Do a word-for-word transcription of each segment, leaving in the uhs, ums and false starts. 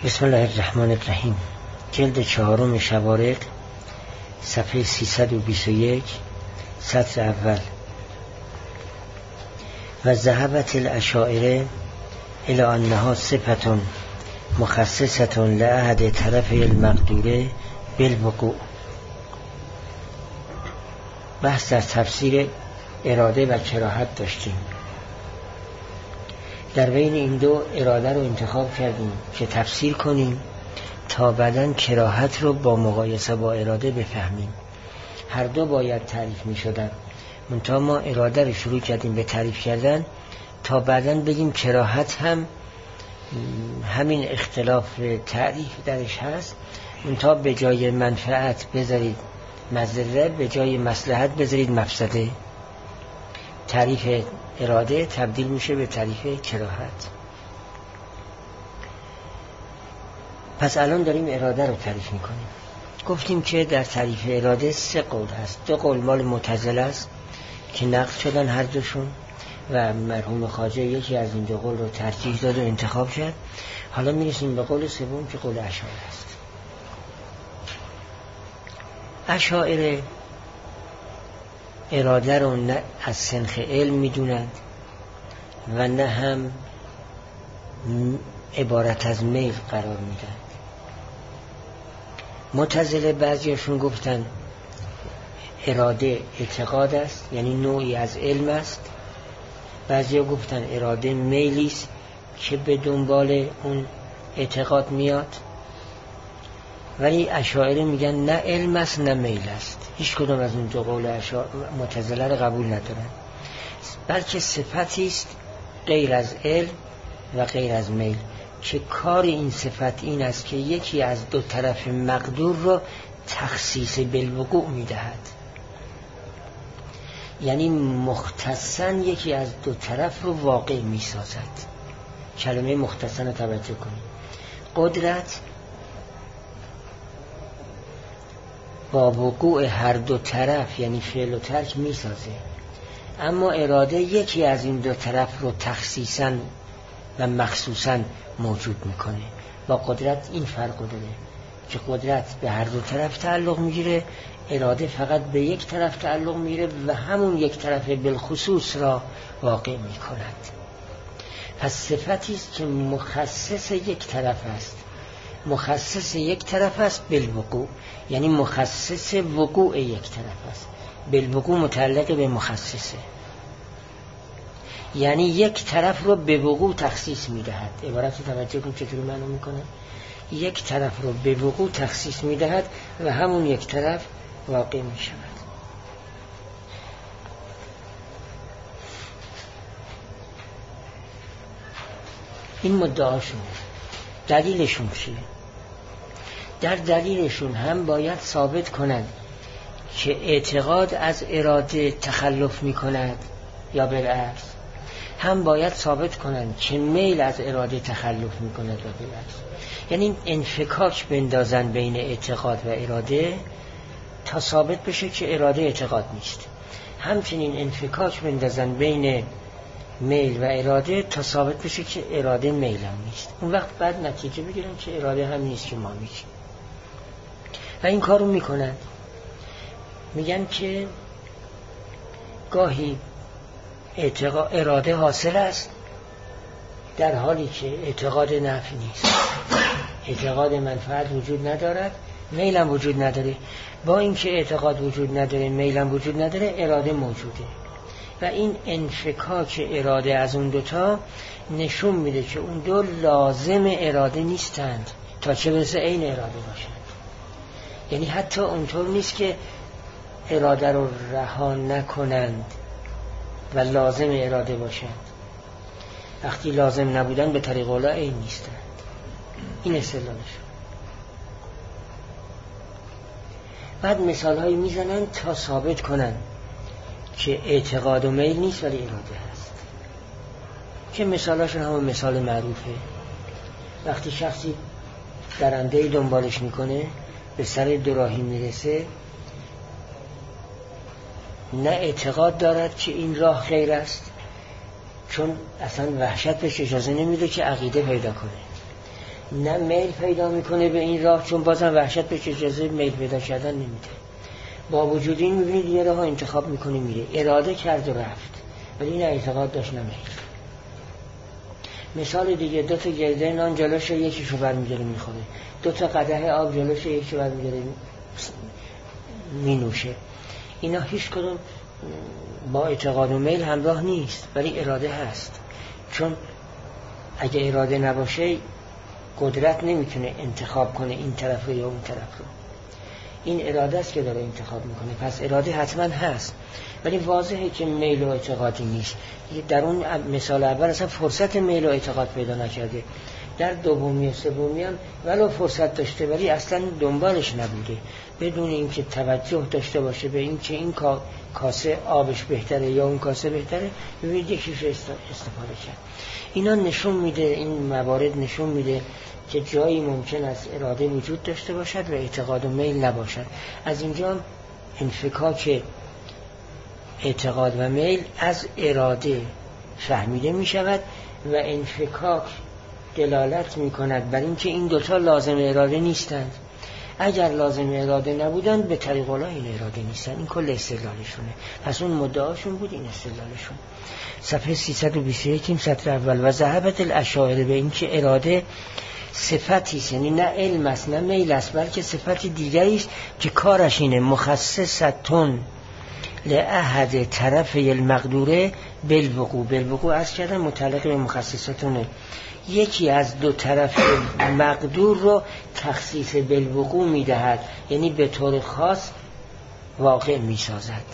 بسم الله الرحمن الرحیم. جلد چهارم شوارق، صفحه سیصد و بیست و یک، سطر اول. و ذهبت الاشاعره الی انها صفة مخصصة لأحد طرفی المقدوره بالوقوع. بحث در تفسیر اراده و کراهت داشتیم. در بین این دو اراده رو انتخاب کردیم که تفسیر کنیم تا بعداً کراهت رو با مقایسه با اراده بفهمیم. هر دو باید تعریف می شدن، منتها ما اراده رو شروع کردیم به تعریف کردن تا بعداً بگیم کراهت هم همین اختلاف تعریف درش هست، منتها به جای منفعت بذارید مضره، به جای مصلحت بذارید مفسده. تعریف اراده تبدیل میشه به تعریف کراهت. پس الان داریم اراده رو تعریف میکنیم. گفتیم که در تعریف اراده سه قول هست. دو قول مال معتزله است که نقض شدن هر دوشون و مرحوم خواجه یکی از این دو قول رو ترجیح داد و انتخاب کرد. حالا میرسیم به قول سوم که قول اشاعره است. اشاعره اراده رو نه از سنخ علم میدونند و نه هم عبارت از میل قرار میدن. معتزله بعضیشون گفتن اراده اعتقاد است، یعنی نوعی از علم است. بعضیا گفتن اراده میلی است که به دنبال اون اعتقاد میاد. ولی اشاعره میگن نه علم است نه میل است. هیچ کدوم از اون دو قول معتزله رو قبول ندارن، بلکه صفتی است غیر از علم و غیر از میل که کار این صفت این است که یکی از دو طرف مقدور رو تخصیص بالوقوع میدهد، یعنی مختصاً یکی از دو طرف رو واقع میسازد. کلمه مختصاً رو توجه کنید. قدرت با وقوع هر دو طرف یعنی فعل و ترک میسازه، اما اراده یکی از این دو طرف رو تخصیصاً و مخصوصاً موجود میکنه. با قدرت این فرق داره که قدرت به هر دو طرف تعلق میگیره، اراده فقط به یک طرف تعلق میگیره و همون یک طرف بالخصوص را واقع میکند. پس صفتی است که مخصص یک طرف است، مخصص یک طرف است بالوقوع، یعنی مخصص وقوع یک طرف است. بالوقوع متعلق به مخصصه، یعنی یک طرف رو به وقوع تخصیص میدهد. عبارت رو توجه کنید چطوری معنی میکنه. یک طرف رو به وقوع تخصیص میدهد و همون یک طرف واقع میشود. این مدعاشون. دلیلشون چیه؟ در دلیلشون هم باید ثابت کنند که اعتقاد از اراده تخلف میکند یا بالعکس، هم باید ثابت کنند که میل از اراده تخلف میکند و بالعکس. یعنی انفکاک بندازن بین اعتقاد و اراده تا ثابت بشه که اراده اعتقاد نیست. همچنین انفکاک بندازن بین میل و اراده تا ثابت بشه که اراده میل هم نیست. اون وقت بعد نتیجه بگیرن که اراده هم نیست که ما میگیم. و این کارو میکنن. میگن که گاهی اعتقاد اراده حاصل است در حالی که اعتقاد نفی نیست، اعتقاد منفعت وجود ندارد، میل هم وجود نداره. با اینکه اعتقاد وجود نداره، میل هم وجود نداره، اراده موجوده. و این انفکاک اراده از اون دوتا نشون میده که اون دو لازم اراده نیستند تا چه برسه این اراده باشند. یعنی حتی اونطور نیست که اراده رو رها نکنند و لازم اراده باشند. وقتی لازم نبودن به طریق اولا این نیستند. این استدلالش. بعد مثال هایی میزنن تا ثابت کنن که اعتقاد و میل نیست ولی اراده هست، که مثالاشون همون مثال معروفه. وقتی شخصی درنده دنبالش میکنه، به سر دوراهی میرسه، نه اعتقاد دارد که این راه خیر است، چون اصلا وحشت بهش اجازه نمیده که عقیده پیدا کنه، نه میل پیدا میکنه به این راه، چون بازم وحشت بهش اجازه میل پیدا کردن نمیده. با وجود این میبینید یه راه انتخاب میکنه میره، اراده کرد و رفت، ولی نه اعتقاد داشت نه میل. مثال دیگه، دو تا گرده نان جلوش یکیشو برمی‌داره میخوره، دو تا قدح آب جلوش یکیشو برمی‌داره مینوشه. اینا هیچ کدوم با اعتقاد و میل همراه نیست، ولی اراده هست. چون اگه اراده نباشه قدرت نمیتونه انتخاب کنه این طرف رو یا اون طرف رو. این اراده است که داره انتخاب میکنه، پس اراده حتما هست، ولی واضحه که میل و اعتقادی نیست. در اون مثال اول اصلا فرصت میل و اعتقاد پیدا نکرده، در دومی و سومی هم ولو فرصت داشته ولی اصلا دنبالش نبوده، بدون اینکه توجه داشته باشه به این که این کاسه آبش بهتره یا اون کاسه بهتره، ببینید یکیش استفاده کرد. اینا نشون میده، این موارد نشون میده که جایی ممکن است اراده وجود داشته باشد و اعتقاد و میل نباشد. از اینجا انفکاک اعتقاد و میل از اراده فهمیده می شود و انفکاک دلالت می کند بر اینکه این دوتا لازم اراده نیستند. اگر لازم اراده نبودند به طریق الله این اراده نیستند. این کل استدلالشونه. پس اون مدعاشون بود، این استدلالشون. صفحه سیصد و بیست و یک سطر اول. و ذهبت الاشاعره به اینکه اراده صفتی است، یعنی نه علم است نه میل است، بلکه صفتی دیگری است که کارش اینه مخصصتون لأحد طرفی المقدوره بالوقوع. بالوقوع از کردن متعلق به مخصصتونه، یکی از دو طرف مقدور رو تخصیص بالوقوع میدهد، یعنی به طور خاص واقع میسازد.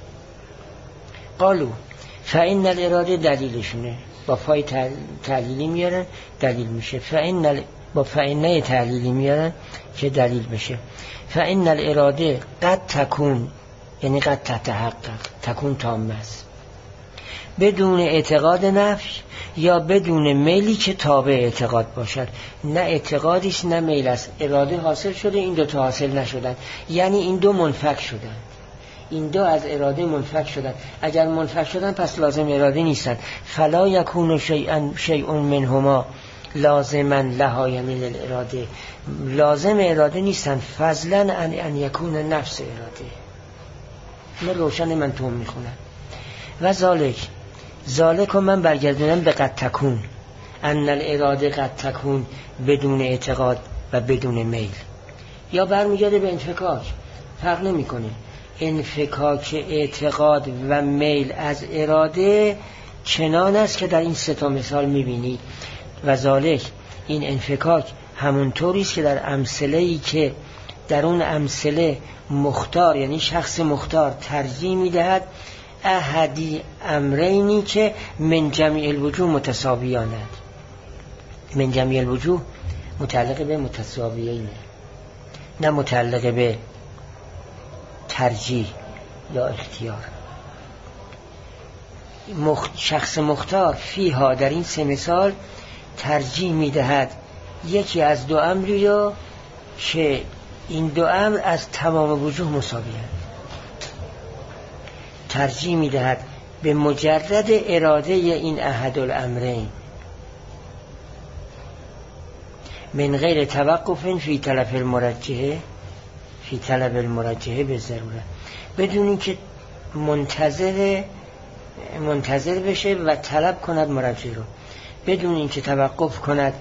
قالو فإن الاراده دلیلشونه، با پای تعلیلی میارن دلیل میشه، فإن با فإنه تعلیلی میارن که دلیل بشه. فإن الاراده قد تکون، یعنی قد تتحقق، تکون تامه است، بدون اعتقاد نفی یا بدون میلی که تابع اعتقاد باشد. نه اعتقادی است نه میل است، اراده حاصل شده، این دو تا حاصل نشدن، یعنی این دو منفک شدن، این دو از اراده منفک شدن. اگر منفک شدن پس لازم اراده نیستن. فلا یکون شیئا شیء منهما لازما لها یمین الاراده، لازم اراده نیستن، فضلا ان ان یکون نفس اراده. من روشن من توم میخونم. و ذالک ذالک رو من برگردونم به قد تکون، ان الاراده قد تکون بدون اعتقاد و بدون میل، یا برمیگرده به انفکاک، فرق نمیکنه. انفکاک اعتقاد و میل از اراده چنان است که در این سه تا مثال میبینید. و ذالک، این انفکاک همونطوری است که در امثله‌ای که در اون امثله مختار، یعنی شخص مختار ترجیح میدهد احدی امرینی که من جمیع الوجوه متساویانند. من جمیع الوجوه متعلق به متساویینه، نه متعلق به ترجیح یا اختیار. مخ... شخص مختار فیها در این سه مثال ترجیح میدهد یکی از دو امری رو که این دو امر از تمام وجوه مساوی‌اند، ترجیح میدهد به مجرد اراده این احد الامرین من غیر توقف فی طلب المرجحه فی طلب المرجحه به ضروره، بدون اینکه منتظر منتظر بشه و طلب کند مرجح رو، بدون اینکه توقف کند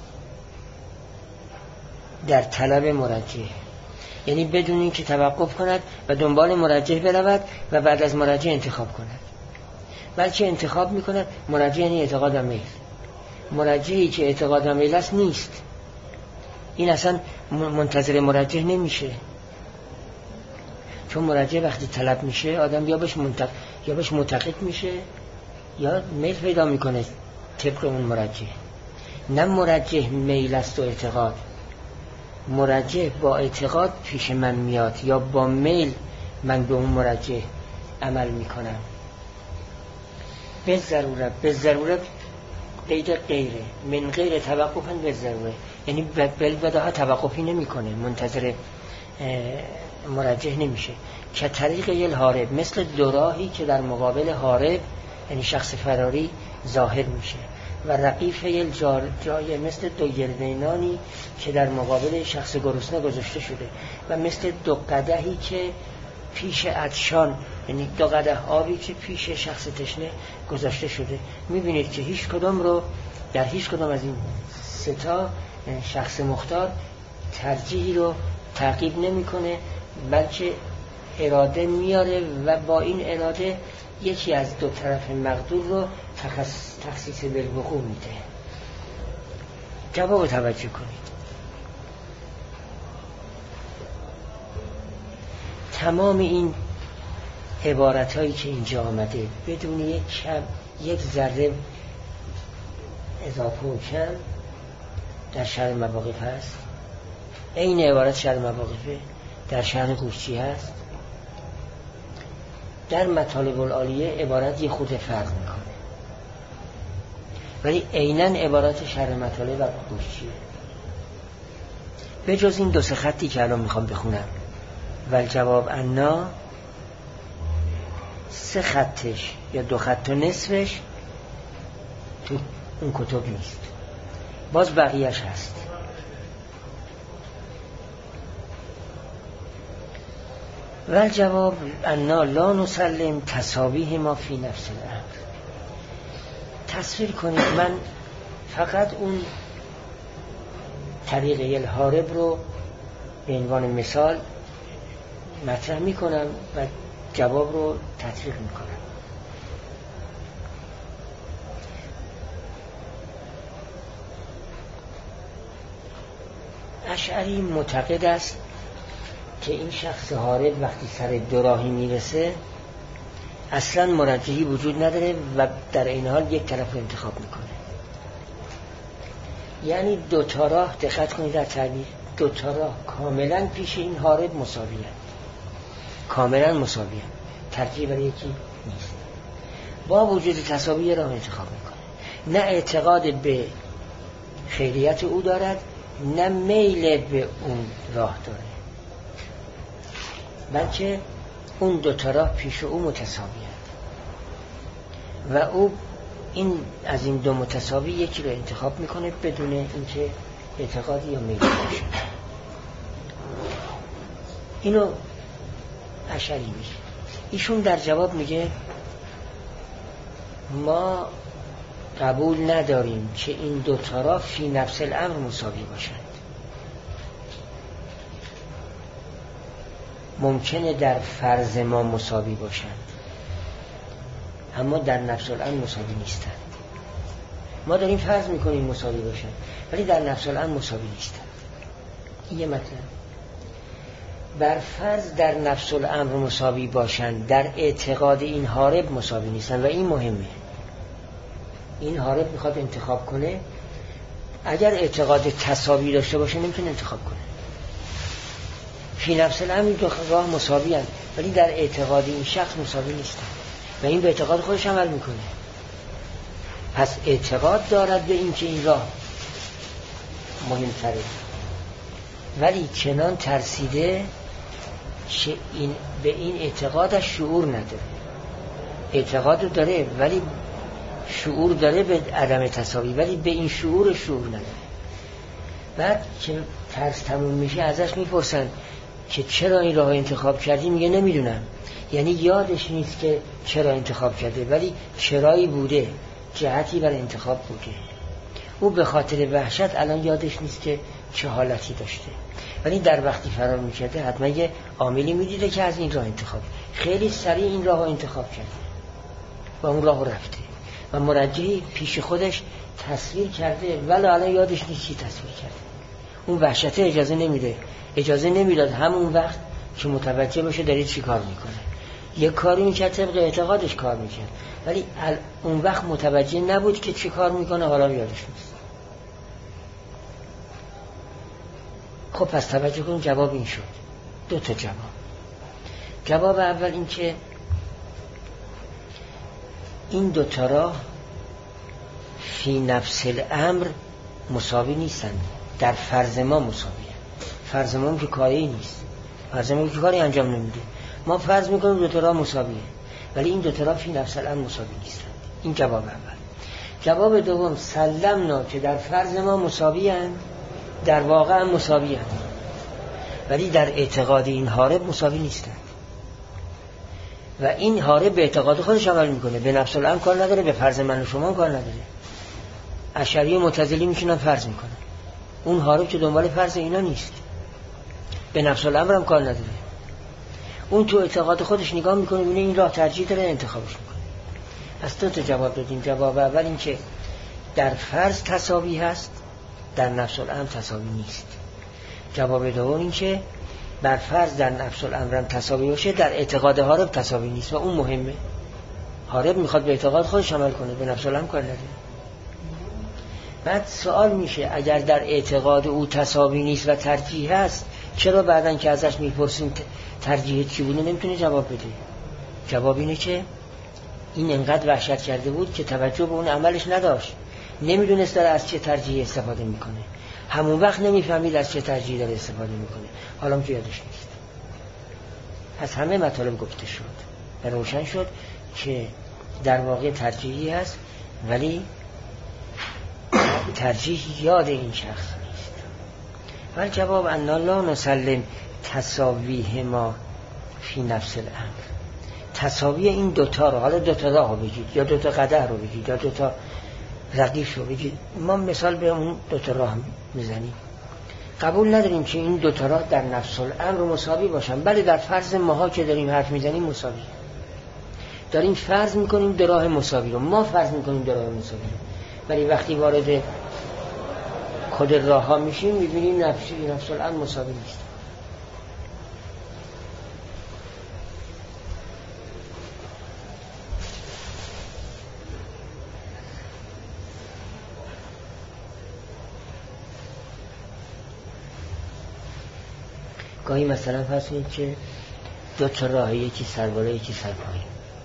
در طلب مرجح، یعنی بدون اینکه توقف کند و دنبال مرجح برود و بعد از مرجح انتخاب کند، بلکه انتخاب میکند مرجح، یعنی اعتقاد و میل. مرجحی که اعتقاد و میل است نیست، این اصلا منتظر مرجح نمیشه، چون مرجح وقتی طلب میشه آدم یا بهش منتق... یا بهش معتقد میشه یا میل پیدا میکنه طبق اون مرجح. نه مرجح میل است و اعتقاد، مرجح با اعتقاد پیش من میاد یا با میل من به اون مرجح عمل میکنم. به ضرورت، به ضرورت قید غیره، من غیر توقف به ضرورت، یعنی بلبداها توقفی نمیکنه، منتظر مرجح نمیشه. که طریق یل حارب، مثل دو راهی که در مقابل حارب یعنی شخص فراری ظاهر میشه. و رقیفه جار جای مثل دو گردینانی که در مقابل شخص گرسنه گذاشته شده و مثل دو قدحی که پیش عطشان، یعنی دو قدح آبی که پیش شخص تشنه گذاشته شده. میبینید که هیچ کدام رو در هیچ کدام از این سه تا شخص مختار ترجیحی رو تعقیب نمیکنه، بلکه اراده میاره و با این اراده یکی از دو طرف مقدور رو تخصیص بالوقوع میده. جواب توجه کنید. تمام این عبارت هایی که اینجا آمده بدون یک کم یک ذره اضافه و کم در شرح مواقف هست. این عبارت شرح مواقفه در شرح قورچی هست. در مطالب العالیه عبارت یه خود فرق میکنه، ولی عیناً عبارت شرح مطالب و قورچیه. به جز این دو سه خطی که الان میخوام بخونم والجواب انا، سه خطش یا دو خط و نصفش تو اون کتب نیست، باز بقیهش هست. والجواب انا لا نسلم تساویه ما فی نفس الامر. تصویر کنید من فقط اون طریقه الحارب رو به عنوان مثال مطرح میکنم و جواب رو تطبیق میکنم. اشعری معتقد است که این شخص حارب وقتی سر دوراهی میرسه اصلا مرجحی وجود نداره و در این حال یک طرف رو انتخاب میکنه. یعنی دو تا راه، دقت کنید در تعبیر، دو تا راه کاملا پیش این حارب مساویه، کاملا مساویه، ترجیح برای یکی نیست. با وجود تساوی راه انتخاب میکنه. نه اعتقاد به خیریت او دارد، نه میل به اون راه داره، بلکه اون دو تا راه پیش او متساویه و او این از این دو متساوی یکی رو انتخاب میکنه بدون اینکه اعتقادی یا میل باشه. اینو اشعری میگه. ایشون در جواب میگه ما قبول نداریم که این دو تا راه فی نفس الامر مساوی باشند. ممکنه در فرض ما مساوی باشند اما در نفس الامر مساوی نیستند. ما داریم فرض میکنیم مساوی باشند ولی در نفس الامر مساوی نیستند. این یه مطلب. بر فرض در نفس الامر مساوی باشند، در اعتقاد این حارب مساوی نیستند و این مهمه. این حارب میخواد انتخاب کنه، اگر اعتقاد تساوی داشته باشه نمیتونه انتخاب کنه. فی نفس الامر دو راه مساوی هستند ولی در اعتقاد این شخص مساوی نیستند و این به اعتقاد خودش عمل میکنه. پس اعتقاد دارد به این که این راه مهمتره، ولی چنان ترسیده که این به این اعتقادش شعور نداره. اعتقاد داره ولی شعور داره به عدم تساوی، ولی به این شعور شعور نداره. بعد که ترس تموم میشه ازش میپرسن که چرا این راه انتخاب کردی؟ میگه نمیدونم. یعنی یادش نیست که چرا انتخاب کرده، ولی چرایی بوده، جهتی برای انتخاب بوده. او به خاطر وحشت الان یادش نیست که چه حالتی داشته، ولی در وقتی فرار میکرده حتما یه عاملی میدیده که از این راه انتخاب، خیلی سریع این راه انتخاب کرده و اون راه رفته و مرجحی پیش خودش تصویر کرده ولی الان یادش نیست چی تصویر کرده. اون وحشت اجازه نمیده، اجازه نمیداد همون وقت که متوجه بشه داره چی کار میکنه. یه کاری میکرد طبق اعتقادش کار میکرد ولی اون وقت متوجه نبود که چی کار میکنه، حالا یادش نیست. خب پس توجه کنیم جواب این شد. دو تا جواب. جواب اول این که این دو تا راه فی نفس الامر مساوی نیستند، در فرض ما مساویه. فرض ما که کاری نیست، فرض ما که کاری انجام نمیده. ما فرض میکنیم دو تا راه مساویه ولی این دو تا راه فی نفس الامر مساوی نیستند. این جواب اول. جواب دوم سلمنا که در فرض ما مساوی هستند، در واقع هم مساوی هستند، ولی در اعتقاد این حارب مساوی نیستند و این حارب به اعتقاد خودش عمل میکنه، به نفس الامر کار نداره، به فرض من و شما کار نداره. اشعری و معتزلی میشونن فرض میکنن، اون حارب که دنبال فرض اینا نیست، به نفس الامر هم کار نداره. اون تو اعتقاد خودش نگاه میکنه، ببینه این راه ترجیح داره، انتخابش میکنه. از تو تا جواب دادیم. جواب اول این که در فرض تساوی هست، در نفس الامر تساوی نیست. جواب دوم این که بر فرض در نفس الامر هم تساوی باشه، در اعتقاد حارب تساوی نیست و اون مهمه. حارب میخواد به اعتقاد خودش عمل کنه، به نفس الامر کار نداره. بعد سوال میشه اگر در اعتقاد او تساوی نیست و ترجیح هست، چرا بعدن که ازش میپرسیم ترجیح چی بوده نمیتونه جواب بده؟ جواب اینه که این انقدر وحشت کرده بود که توجه به اون عملش نداشت، نمیدونست داره از چه ترجیح استفاده میکنه، همون وقت نمیفهمید از چه ترجیح داره استفاده میکنه، حالا که یادش نیست. پس همه مطالب گفته شد و روشن شد که در واقع ترجیحی هست، ولی ترجیح یاد این شخص نیست. ولی جواب انا لا نسلم تساویه ما فی نفس الامر، تساوی این دوتا رو، حالا دوتا راه رو بگید یا دوتا قدر رو بگید یا دوتا رقیف رو بگید، ما مثال به اون دوتا راه میزنیم. قبول نداریم که این دوتا راه در نفس الامر مساوی باشن، بله در فرض ماها که داریم حرف میزنیم مساوی، داریم فرض میکنیم دو راه مساوی رو، ما فرض میکنیم دو راه مساوی رو، ولی وقتی وارد کد راه ها میشیم میبینیم نفس نفس الامر مساوی نیست. گاهی مثلا فرض کنید که دو تا راه، یکی سر بالا یکی سر پایین.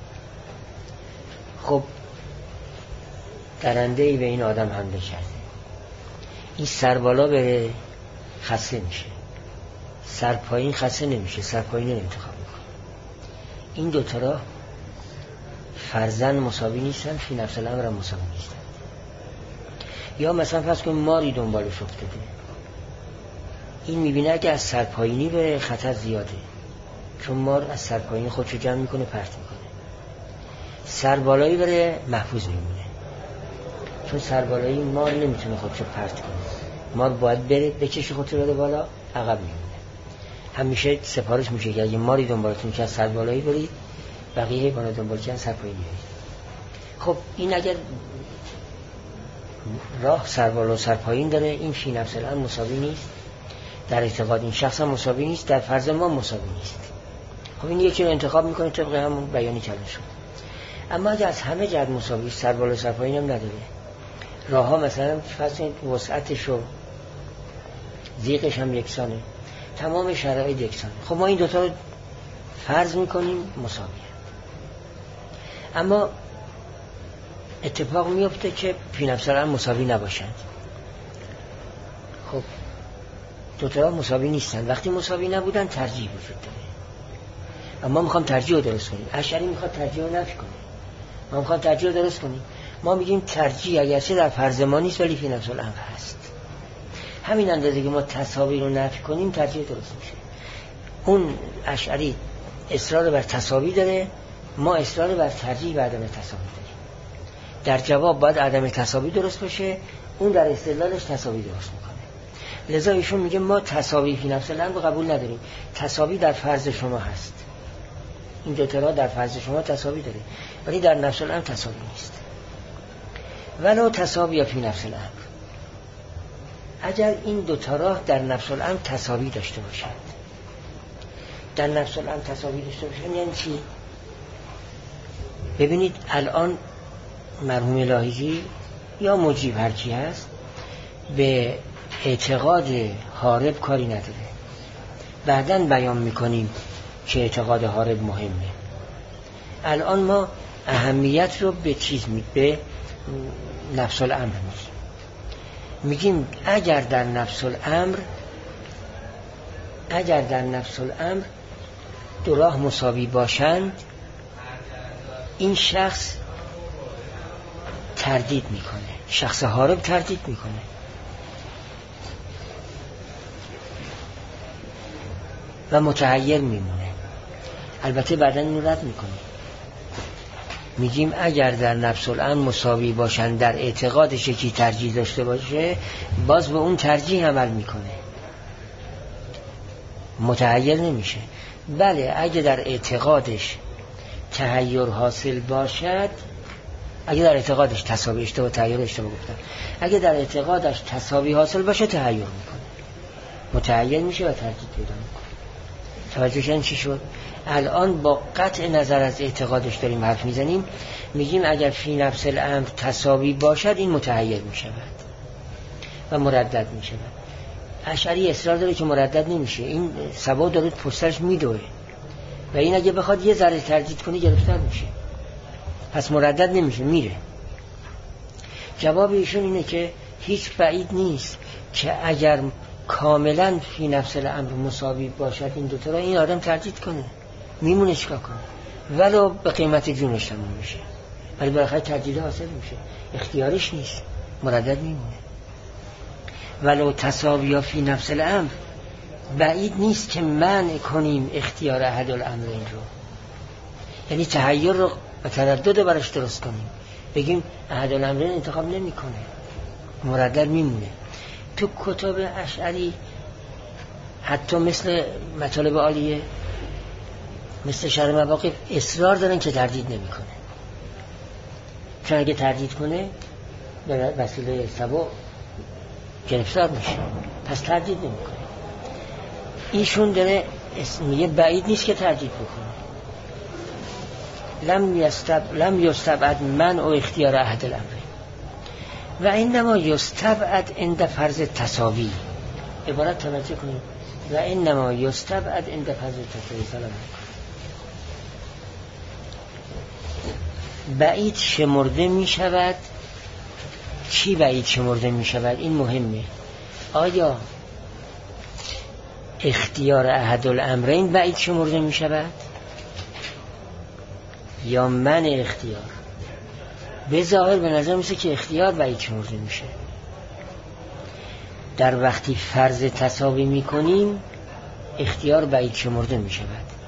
خب درنده‌ای به این آدم حمله کرده، این سر بالا بره خسته میشه، سر پایین خسته نمیشه، سر پایین رو انتخاب میکنه. این دو تا راه فرضاً مساوی نیستن، فی نفس الامر هم مساوی نیستن. یا مثلا فرض کنید ماری دنبالش افتاده، این میبینه اگه از سرپایینی به خطر زیاده، چون مار از سرپایینی خودشو جمع میکنه پرت میکنه. سربالایی بره محفوظ میمونه، چون سربالایی مار نمیتونه خودشو پرت کنه، مار باید بره بکشه خودشو بره بالا، عقب میمونه. همیشه سفارش میشه که اگه ماری دنبالتون که از سربالایی برید، بقیه حیوانات دنبال کردن سرپایینی برید. خب این اگر راه سربالا و سرپایین داره، این فی نفس الامر مساوی نیست، در اعتقاد این شخص هم مساوی نیست، در فرض ما مساوی نیست. خب این یکی رو انتخاب میکنه طبق همون بیانی کردن شد. اما اگه از همه جهت مساوی، سر بالا سر پایین هم نداره، راه ها مثلا فصل وسعتش و ضیقش هم یکسانه، تمام شرایط یکسانه، خب ما این دوتا رو فرض میکنیم مساویه. اما اتفاق میفته که فی نفس الامر مساوی نباشند. خب دوتا راه مساوی نیستن، وقتی مساوی نبودن ترجیح وجود داره. اما ما میخوام ترجیح رو درست کنیم، اشعری میخواد ترجیح رو نفی کنه، ما میخوام ترجیح رو درست کنیم. ما میگیم ترجیح اگرچه در فرض ما نیست ولی فی نفس الامر هست. همین اندازه که ما تساوی رو نفی کنیم ترجیح درست میشه. اون اشعری اصرار بر تساوی داره، ما اصرار بر ترجیح و عدم تساوی داریم. در جواب باید عدم تساوی درست باشه، اون در استدلالش تساوی درست میکنه. لذا ایشون میگه ما تساوی فی نفس الامر قبول نداریم، تساوی در فرض شما هست، این دو تا راه در فرض شما تساوی داره ولی در نفس الامر تساوی نیست. ولو تساوی فی نفس الامر، اگر این دو تا راه در نفس الامر تساوی داشته باشند، در نفس الامر تساوی داشته باشند یعنی چی؟ ببینید الان مرحوم لاهیجی یا مجیب هر کی هست به اعتقاد حارب کاری نداره، بعداً بیان میکنیم که اعتقاد حارب مهمه. الان ما اهمیت رو به چیز می به نفس الامر میگیم، میگیم اگر در نفس الامر اگر در نفس الامر دو راه مساوی باشند، این شخص تردید میکنه، شخص هارب تردید میکنه. و متحیر میمونه. البته بعداً اینو رد میکنه، میگیم اگر در نفس الامر مساوی باشن، در اعتقادش یکی ترجیح داشته باشه، باز به اون ترجیح عمل میکنه، متحیر نمیشه. بله اگه در اعتقادش تحیر حاصل باشد، اگه در اعتقادش تساوی، اشتباه تحیر اشتباه گفتم، اگه در اعتقادش تساوی حاصل باشه تحیر میکنه، متحیر میشه و تردید پیدا میکنه. توجه کردین چی شد؟ الان با قطع نظر از اعتقادش داریم حرف میزنیم، میگیم اگر فی نفس الامر تساوی باشد این متحیر میشود و مردد میشود. اشعری اصرار داره که مردد نمیشه، این سبا داره پشتش میدوه و این اگه بخواد یه ذره تردید کنه گرفتار میشه، پس مردد نمیشه، میره. جواب ایشون اینه که هیچ بعید نیست که اگر کاملا فی نفس الامر مساوی باشد این دوتا را، این آدم تردید کنه، میمونه چیکار کنه، ولو به قیمت جونش تموم میشه، ولی بالاخره تردید حاصل میشه، اختیارش نیست، مردد میمونه. ولو تساوی فی نفس الامر، بعید نیست که منع کنیم اختیار احد الامرین رو، یعنی تحیر رو و تردد براش درست کنیم، بگیم احد الامرین انتخاب نمی کنه، مردد میمونه. تو کتاب اشعری حتی مثل مطالب عالیه، مثل شرح مواقف، اصرار دارن که تردید نمی کنه، چون اگه تردید کنه به وسیله سبا گرفتار میشه، پس تردید نمی کنه. ایشون داره میگه بعید نیست که تردید بکنه. لم یستب لم یستبعد من و اختیار احد الامر و انما یستبعد عند فرض تساوی. عبارت توجه کنید، و انما یستبعد عند فرض تساوی. سلام بعید شمرده می شود. چی بعید شمرده می شود؟ این مهمه. آیا اختیار احد الامرین بعید شمرده می شود یا من اختیار؟ به ظاهر به نظر میسه که اختیار بعید شمرده میشه. در وقتی فرض تساوی میکنیم اختیار بعید شمرده میشود.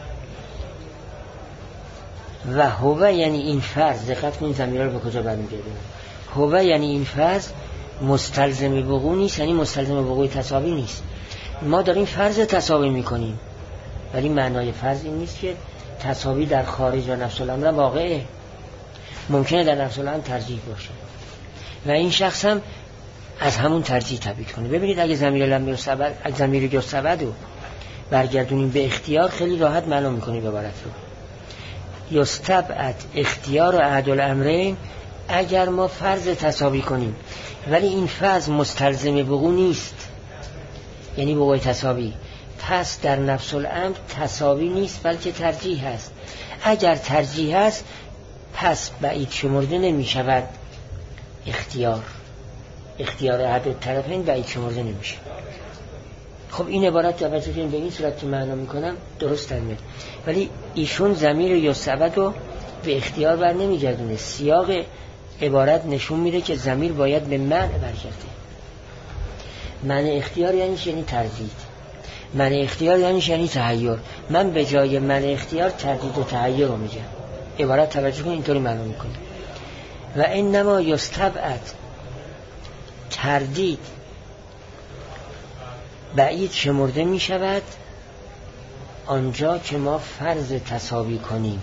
و هو یعنی این فرض، دقت کنید ضمیرها رو به کجا برمیگرده. هو یعنی این فرض مستلزم وقوع نیست، یعنی مستلزم وقوع تساوی نیست. ما داریم فرض تساوی میکنیم، ولی معنای فرض این نیست که تساوی در خارج و نفس الامر واقعه. ممکنه در نفس الامر ترجیح باشه و این شخص هم از همون ترجیح تبعید کنه. ببینید اگه ضمیر لم یستبعد، اگه ضمیر یستبعد رو برگردونیم به اختیار، خیلی راحت معلوم میکنیم عبارت رو. یستبعد اختیار و احد الامرین اگر ما فرض تساوی کنیم، ولی این فرض مستلزم وقوع نیست، یعنی وقوع تساوی، پس در نفس الامر تساوی نیست بلکه ترجیح هست. اگر ترجیح هست پس بعید شمرده نمی شود اختیار، اختیار احد الطرفین بعید شمرده نمیشه. خب این عبارت توجه کنید به این صورت که معنا میکنم درست میاد، ولی ایشون ضمیر یستبعد رو به اختیار بر نمیگردونه. سیاق عبارت نشون میده که ضمیر باید به منع برگرده. منع اختیار یعنی یعنی تردید، منع اختیار یعنی یعنی تحیر. من به جای منع اختیار تردید و تحیر رو میگم. عبارت توجه کنید اینطوری معنا میکنه. و انما یستبعد، تردید بعید شمرده می شود آنجا که ما فرض تساوی کنیم.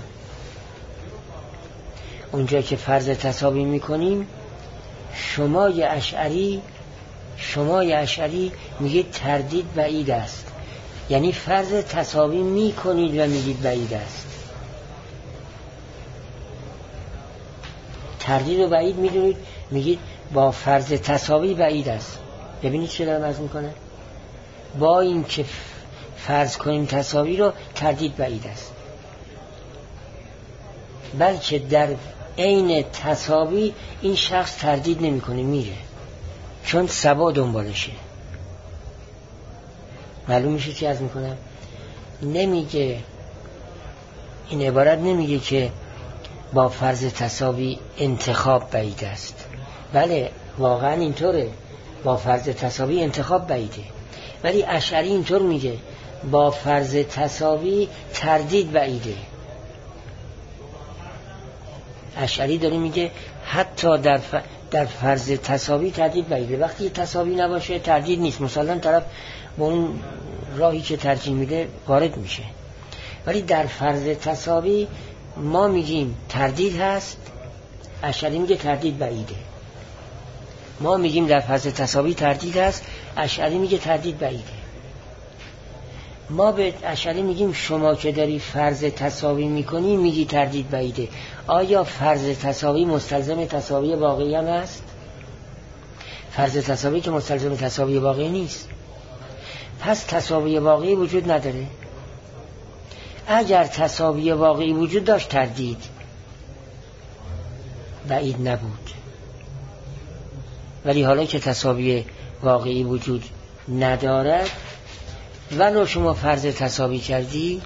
اونجا که فرض تساوی می کنیم شمای اشعری شمای اشعری میگه تردید بعید است، یعنی فرض تساوی می کنید و میگید بعید است. تردید و بعید میدونید، میگید با فرض تساوی بعید است. ببینید چه دارم عرض میکنه. با این که فرض کنیم تساوی رو، تردید بعید است، بلکه در عین تساوی این شخص تردید نمیکنه، میره، چون سبا دنبالشه. معلوم میشه چی عرض میکنم. نمیگه، این عبارت نمیگه که با فرض تساوی انتخاب بعید است، بله واقعا اینطوره، با فرض تساوی انتخاب بعیده، ولی اشعری اینطور میگه با فرض تساوی تردید بعیده. اشعری داره میگه حتی در ف... در فرض تساوی تردید بعیده. وقتی تساوی نباشه تردید نیست، مثلا طرف با اون راهی که ترجیح میده وارد میشه. ولی در فرض تساوی ما میگیم تردید هست، اشعری میگه تردید بعیده. ما میگیم در فرض تساوی تردید هست، اشعری میگه تردید بعیده. ما به اشعری میگیم شما که داری فرض تساوی میکنی میگی تردید بعیده، آیا فرض تساوی مستلزم تساوی واقعی هم هست؟ فرض تساوی که مستلزم تساوی واقعی نیست، پس تساوی واقعی وجود نداره. اگر تساوی واقعی وجود داشت تردید بعید نبود، ولی حالا که تساوی واقعی وجود ندارد ولو شما فرض تساوی کردی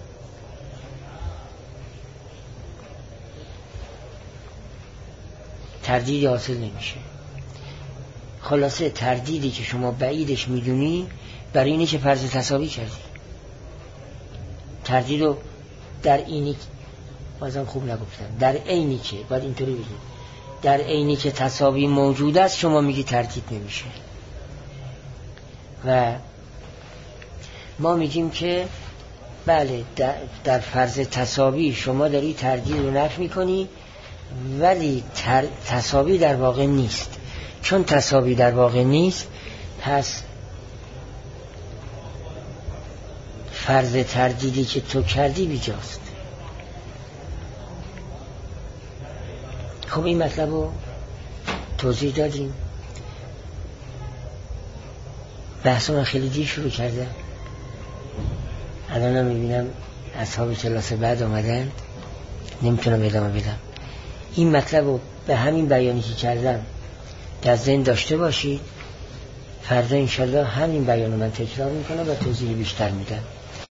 تردید حاصل نمیشه. خلاصه تردیدی که شما بعیدش میدونی برای اینه که فرض تساوی کردی. تردید رو در اینی بازم خوب نگفتم، در عینی که باید اینطوری بگیم، در عینی که تساوی موجود است شما میگی تردید نمیشه. و ما میگیم که بله در, در فرض تساوی شما داری تردید رو نفی میکنی، ولی تر... تساوی در واقع نیست. چون تساوی در واقع نیست پس فرض تردیدی که تو کردی بیجاست. خب این مطلب رو توضیح دادیم. بحث من خیلی دیر شروع کردم، الان هم میبینم اصحاب کلاس بعد آمدن، نمیتونم ادامه بدم. این مطلب رو به همین بیانی که کردم در ذهن داشته باشید. فردا انشالله همین بیان رو من تکرار میکنم و توضیح بیشتر میدم.